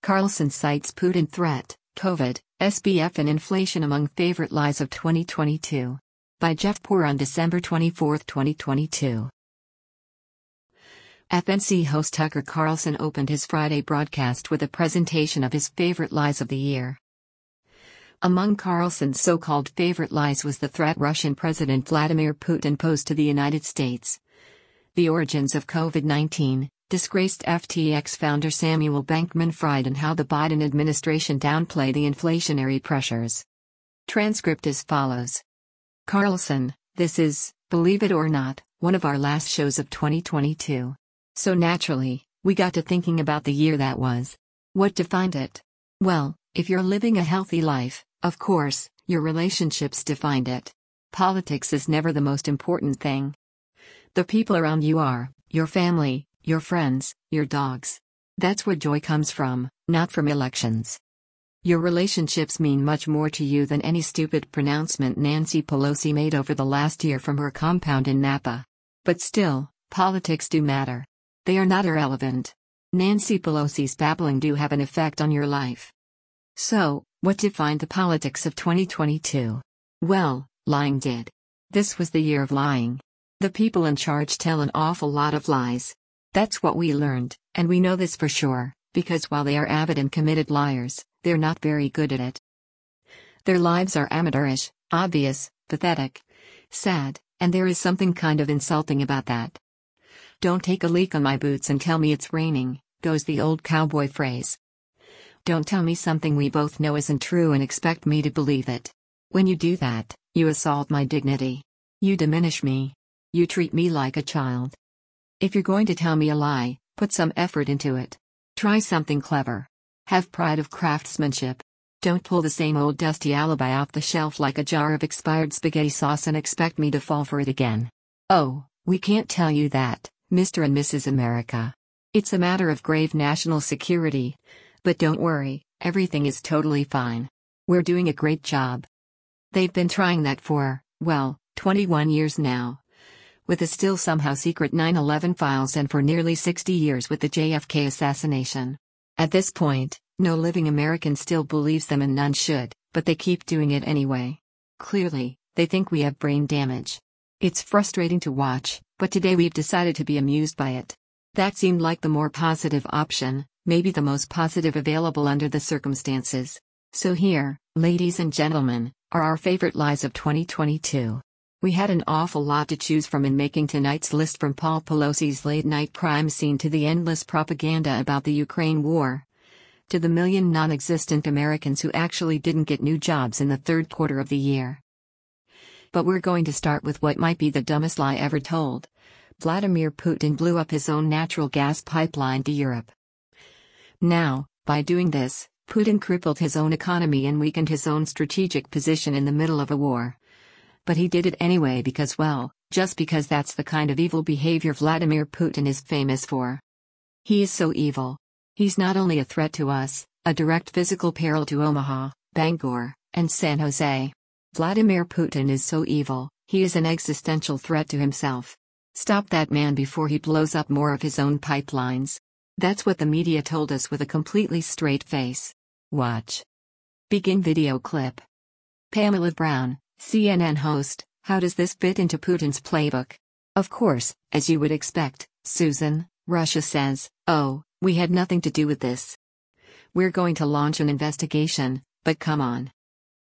Carlson cites Putin threat, COVID, SBF and inflation among favorite lies of 2022. By Jeff Poor on December 24, 2022. FNC host Tucker Carlson opened his Friday broadcast with a presentation of his favorite lies of the year. Among Carlson's so-called favorite lies was the threat Russian President Vladimir Putin posed to the United States. The origins of COVID-19, disgraced FTX founder Samuel Bankman-Fried and how the Biden administration downplay the inflationary pressures. Transcript as follows. Carlson, this is, believe it or not, one of our last shows of 2022. So naturally, we got to thinking about the year that was. What defined it? Well, if you're living a healthy life, of course, your relationships defined it. Politics is never the most important thing. The people around you are, your family, your friends, your dogs. That's where joy comes from, not from elections. Your relationships mean much more to you than any stupid pronouncement Nancy Pelosi made over the last year from her compound in Napa. But still, politics do matter. They are not irrelevant. Nancy Pelosi's babbling do have an effect on your life. So, what defined the politics of 2022? Well, lying did. This was the year of lying. The people in charge tell an awful lot of lies. That's what we learned, and we know this for sure, because while they are avid and committed liars, they're not very good at it. Their lives are amateurish, obvious, pathetic, sad, and there is something kind of insulting about that. Don't take a leak on my boots and tell me it's raining, goes the old cowboy phrase. Don't tell me something we both know isn't true and expect me to believe it. When you do that, you assault my dignity. You diminish me. You treat me like a child. If you're going to tell me a lie, put some effort into it. Try something clever. Have pride of craftsmanship. Don't pull the same old dusty alibi off the shelf like a jar of expired spaghetti sauce and expect me to fall for it again. Oh, we can't tell you that, Mr. and Mrs. America. It's a matter of grave national security. But don't worry, everything is totally fine. We're doing a great job. They've been trying that for, well, 21 years now. With the still somehow secret 9/11 files and for nearly 60 years with the JFK assassination. At this point, no living American still believes them and none should, but they keep doing it anyway. Clearly, they think we have brain damage. It's frustrating to watch, but today we've decided to be amused by it. That seemed like the more positive option, maybe the most positive available under the circumstances. So here, ladies and gentlemen, are our favorite lies of 2022. We had an awful lot to choose from in making tonight's list, from Paul Pelosi's late-night crime scene to the endless propaganda about the Ukraine war, to the million non-existent Americans who actually didn't get new jobs in the third quarter of the year. But we're going to start with what might be the dumbest lie ever told. Vladimir Putin blew up his own natural gas pipeline to Europe. Now, by doing this, Putin crippled his own economy and weakened his own strategic position in the middle of a war. But he did it anyway because, well, just because that's the kind of evil behavior Vladimir Putin is famous for. He is so evil. He's not only a threat to us, a direct physical peril to Omaha, Bangor, and San Jose. Vladimir Putin is so evil, he is an existential threat to himself. Stop that man before he blows up more of his own pipelines. That's what the media told us with a completely straight face. Watch. Begin video clip. Pamela Brown, CNN host, how does this fit into Putin's playbook? Of course, as you would expect, Susan, Russia says, oh, we had nothing to do with this. We're going to launch an investigation, but come on.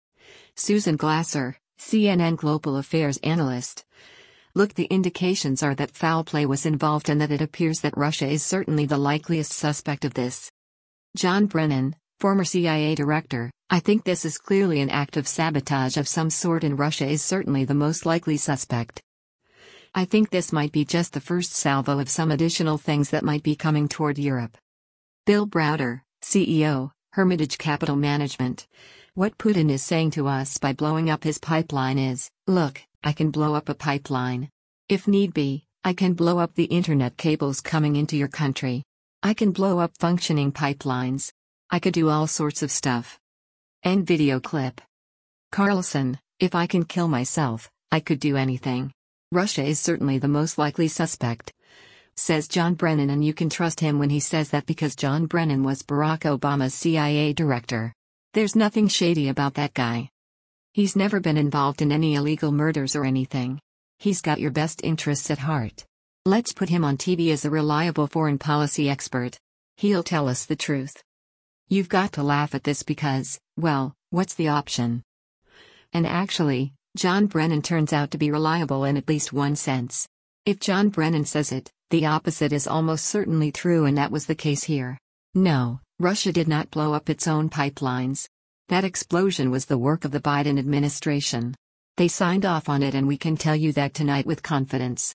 Susan Glasser, CNN Global Affairs analyst. Look, the indications are that foul play was involved and that it appears that Russia is certainly the likeliest suspect of this. John Brennan, former CIA director, I think this is clearly an act of sabotage of some sort and Russia is certainly the most likely suspect. I think this might be just the first salvo of some additional things that might be coming toward Europe. Bill Browder, CEO, Hermitage Capital Management. What Putin is saying to us by blowing up his pipeline is, look, I can blow up a pipeline. If need be, I can blow up the internet cables coming into your country. I can blow up functioning pipelines. I could do all sorts of stuff. End video clip. Carlson, if I can kill myself, I could do anything. Russia is certainly the most likely suspect. says John Brennan, and you can trust him when he says that because John Brennan was Barack Obama's CIA director. There's nothing shady about that guy. He's never been involved in any illegal murders or anything. He's got your best interests at heart. Let's put him on TV as a reliable foreign policy expert. He'll tell us the truth. You've got to laugh at this because, well, what's the option? And actually, John Brennan turns out to be reliable in at least one sense. If John Brennan says it, the opposite is almost certainly true, and that was the case here. No, Russia did not blow up its own pipelines. That explosion was the work of the Biden administration. They signed off on it, and we can tell you that tonight with confidence.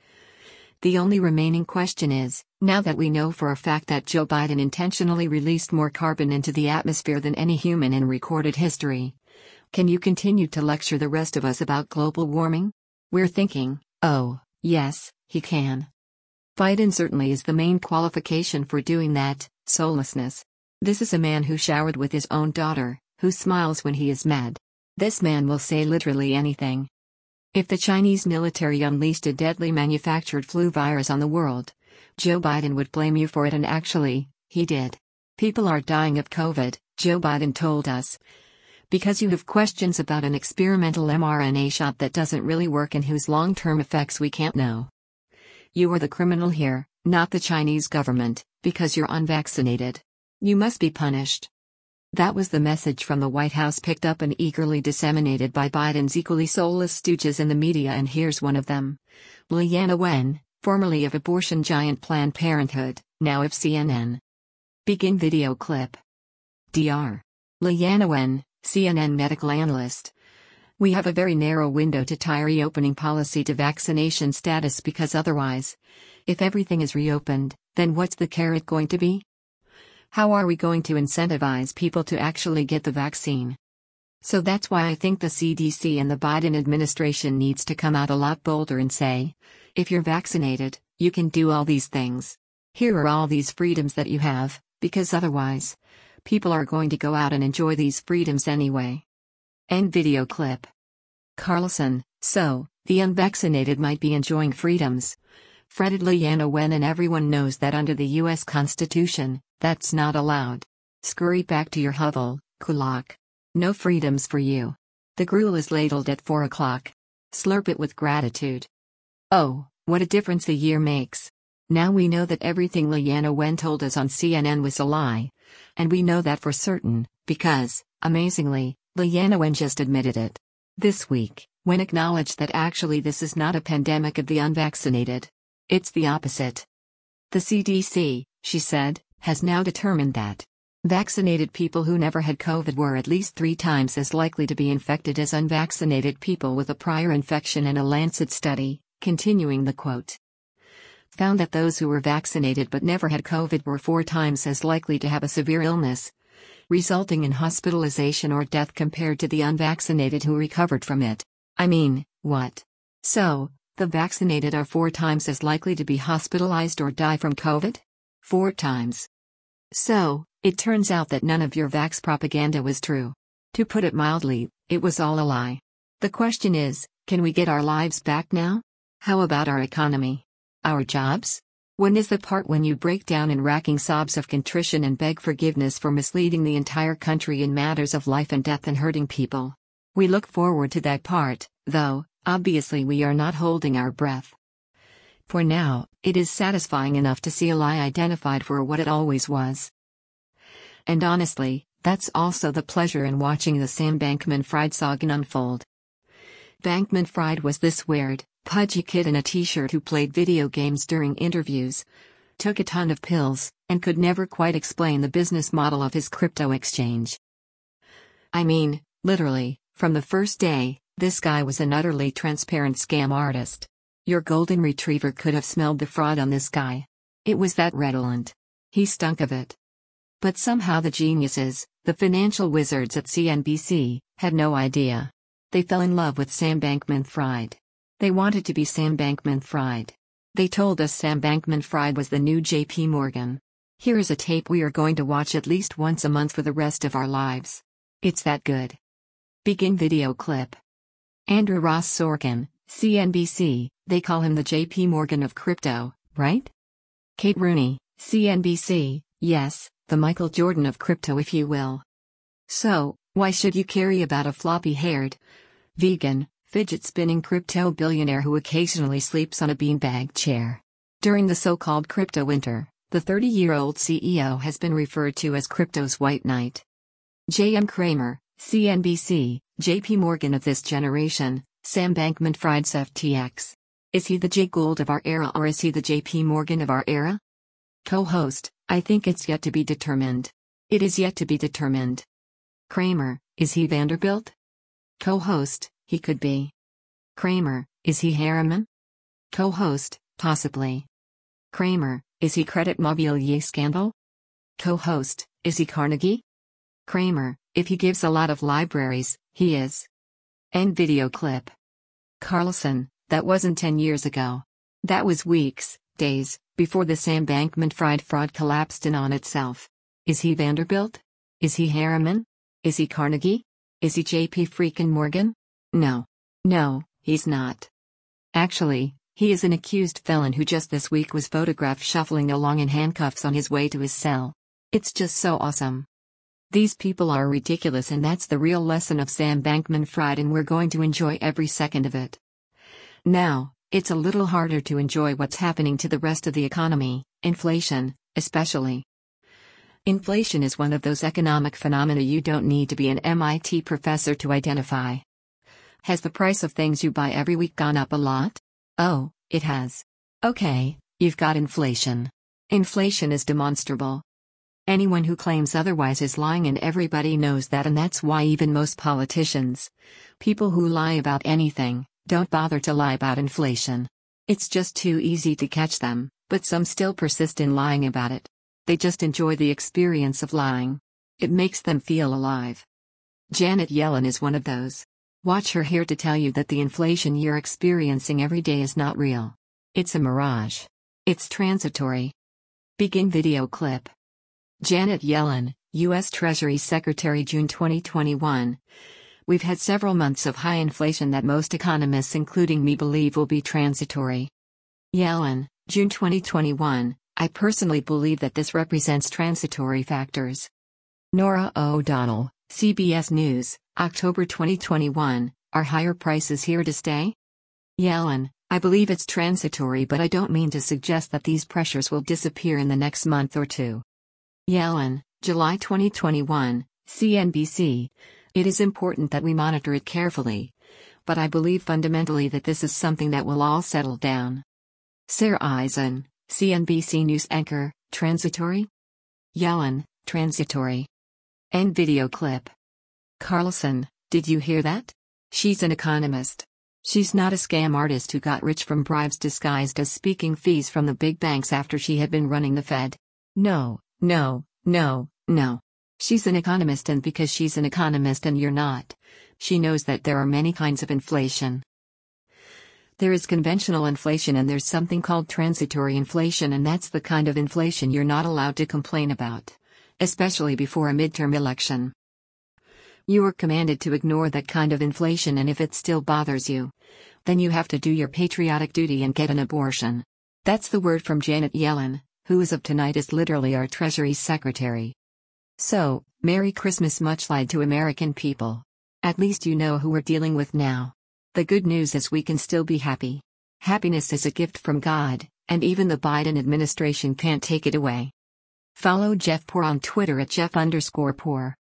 The only remaining question is, now that we know for a fact that Joe Biden intentionally released more carbon into the atmosphere than any human in recorded history, can you continue to lecture the rest of us about global warming? We're thinking, oh, yes, he can. Biden certainly is the main qualification for doing that, soullessness. This is a man who showered with his own daughter, who smiles when he is mad. This man will say literally anything. If the Chinese military unleashed a deadly manufactured flu virus on the world, Joe Biden would blame you for it, and actually, he did. People are dying of COVID, Joe Biden told us. Because you have questions about an experimental mRNA shot that doesn't really work and whose long-term effects we can't know. You are the criminal here, not the Chinese government, because you're unvaccinated. You must be punished. That was the message from the White House, picked up and eagerly disseminated by Biden's equally soulless stooges in the media, and here's one of them. Leana Wen, formerly of abortion giant Planned Parenthood, now of CNN. Begin video clip. Dr. Leana Wen, CNN medical analyst. We have a very narrow window to tie reopening policy to vaccination status, because otherwise, if everything is reopened, then what's the carrot going to be? How are we going to incentivize people to actually get the vaccine? So that's why I think the CDC and the Biden administration needs to come out a lot bolder and say, if you're vaccinated, you can do all these things. Here are all these freedoms that you have, because otherwise, people are going to go out and enjoy these freedoms anyway. End video clip. Carlson, so, the unvaccinated might be enjoying freedoms. Fretted Leana Wen, and everyone knows that under the U.S. Constitution, that's not allowed. Scurry back to your hovel, Kulak. No freedoms for you. The gruel is ladled at 4 o'clock. Slurp it with gratitude. Oh, what a difference a year makes. Now we know that everything Leana Wen told us on CNN was a lie. And we know that for certain, because, amazingly, Leana Wen just admitted it. This week, Wen acknowledged that actually this is not a pandemic of the unvaccinated. It's the opposite. The CDC, she said, has now determined that vaccinated people who never had COVID were at least 3 times as likely to be infected as unvaccinated people with a prior infection, and a Lancet study, continuing the quote, found that those who were vaccinated but never had COVID were 4 times as likely to have a severe illness, resulting in hospitalization or death, compared to the unvaccinated who recovered from it. I mean, what? So, the vaccinated are 4 times as likely to be hospitalized or die from COVID? 4 times. So, it turns out that none of your vax propaganda was true. To put it mildly, it was all a lie. The question is, can we get our lives back now? How about our economy? Our jobs? When is the part when you break down in racking sobs of contrition and beg forgiveness for misleading the entire country in matters of life and death and hurting people? We look forward to that part, though, obviously we are not holding our breath. For now, it is satisfying enough to see a lie identified for what it always was. And honestly, that's also the pleasure in watching the Sam Bankman-Fried saga unfold. Bankman-Fried was this weird, pudgy kid in a t-shirt who played video games during interviews, took a ton of pills, and could never quite explain the business model of his crypto exchange. I mean, literally, from the first day, this guy was an utterly transparent scam artist. Your golden retriever could have smelled the fraud on this guy. It was that redolent. He stunk of it. But somehow the geniuses, the financial wizards at CNBC, had no idea. They fell in love with Sam Bankman-Fried. They wanted to be Sam Bankman-Fried. They told us Sam Bankman-Fried was the new J.P. Morgan. Here is a tape we are going to watch at least once a month for the rest of our lives. It's that good. Begin video clip. Andrew Ross Sorkin, CNBC, they call him the J.P. Morgan of crypto, right? Kate Rooney, CNBC, yes, the Michael Jordan of crypto if you will. So, why should you carry about a floppy-haired, vegan, fidget-spinning crypto billionaire who occasionally sleeps on a beanbag chair? During the so-called crypto winter, the 30-year-old CEO has been referred to as crypto's white knight. J.M. Cramer, CNBC, J.P. Morgan of this generation, Sam Bankman-Fried's FTX. Is he the Jay Gould of our era or is he the J.P. Morgan of our era? Co-host, I think it's yet to be determined. It is yet to be determined. Cramer, is he Vanderbilt? Co-host, he could be. Cramer, is he Harriman? Co-host, possibly. Cramer, is he Credit Mobilier scandal? Co-host, is he Carnegie? Cramer, if he gives a lot of libraries, he is. End video clip. Carlson, that wasn't 10 years ago. That was weeks, days, before the Sam Bankman-Fried fraud collapsed in on itself. Is he Vanderbilt? Is he Harriman? Is he Carnegie? Is he J.P. freaking Morgan? No. No, he's not. Actually, he is an accused felon who just this week was photographed shuffling along in handcuffs on his way to his cell. It's just so awesome. These people are ridiculous and that's the real lesson of Sam Bankman-Fried and we're going to enjoy every second of it. Now, it's a little harder to enjoy what's happening to the rest of the economy, inflation, especially. Inflation is one of those economic phenomena you don't need to be an MIT professor to identify. Has the price of things you buy every week gone up a lot? Oh, it has. Okay, you've got inflation. Inflation is demonstrable. Anyone who claims otherwise is lying and everybody knows that, and that's why even most politicians, people who lie about anything, don't bother to lie about inflation. It's just too easy to catch them, but some still persist in lying about it. They just enjoy the experience of lying. It makes them feel alive. Janet Yellen is one of those. Watch her here to tell you that the inflation you're experiencing every day is not real. It's a mirage. It's transitory. Begin video clip. Janet Yellen, U.S. Treasury Secretary, June 2021. We've had several months of high inflation that most economists, including me, believe will be transitory. Yellen, June 2021. I personally believe that this represents transitory factors. Norah O'Donnell, CBS News, October 2021. Are higher prices here to stay? Yellen, I believe it's transitory, but I don't mean to suggest that these pressures will disappear in the next month or two. Yellen, July 2021, CNBC. It is important that we monitor it carefully. But I believe fundamentally that this is something that will all settle down. Sarah Eisen, CNBC News anchor, transitory? Yellen, transitory. End video clip. Carlson, did you hear that? She's an economist. She's not a scam artist who got rich from bribes disguised as speaking fees from the big banks after she had been running the Fed. No, no, no, no. She's an economist, and because she's an economist and you're not, she knows that there are many kinds of inflation. There is conventional inflation and there's something called transitory inflation, and that's the kind of inflation you're not allowed to complain about, especially before a midterm election. You are commanded to ignore that kind of inflation, and if it still bothers you, then you have to do your patriotic duty and get an abortion. That's the word from Janet Yellen, who as of tonight is literally our Treasury Secretary. So, Merry Christmas, much lied to American people. At least you know who we're dealing with now. The good news is we can still be happy. Happiness is a gift from God, and even the Biden administration can't take it away. Follow Jeff Poor on Twitter at Jeff_Poor.